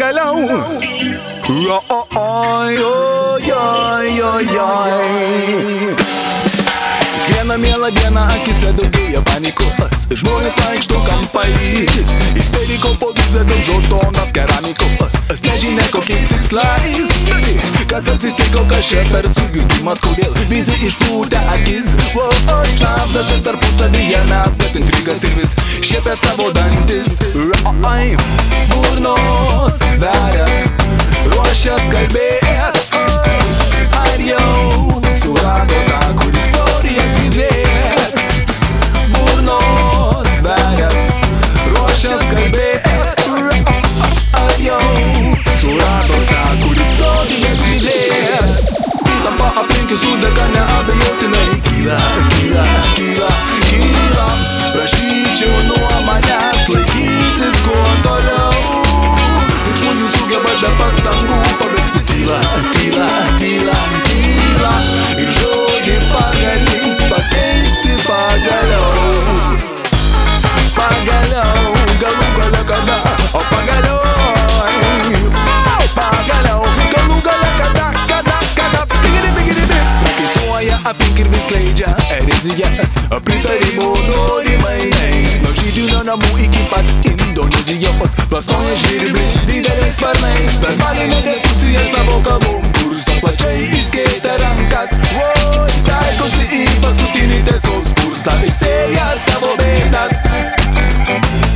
pagaliau. Kiekvieną mielą dieną akise daugėja panikos, žmonės vaikšto kampais, isteriko po vizą daužo tonas keramikos, nežinia kokiais tikslais. Kas atsitiko, kas čia per sujudimas, kodėl visi išpūtę akis, šnapsatės tarpusavyje mes, bet intrigas ir vis šiepėt savo dantis. Burnos verės, ruošias kalbėt, ar jau surado tą, kur istorijas girdėt. Burnos verės, ruošias kalbėt, ar jau surado tą, kur istorijas girdėt. Įtampa aplinkui sudega neabejotinai, kyla. Prašyčiau nuo manęs laikytis kuo toliau, tik žmonių sugeba be pastangų paversti tyla. Ir žodį pagalys pakeisti pagaliau. Pagaliau, galų gale kada, o pagaliau, galų gale kada, stigiri. Prakaituoja aplink ir vis skleidžia erezijas, pritarimų norimais. Nuo žydinio namų iki pat Indonezijos plastoja žvirblis dideliais sparnais, per balinę destrukciją savo kalbom kursto plačiai išskėtę rankas. Taikosi į paskutinį tiesos kursą, teisėja savo bėdas.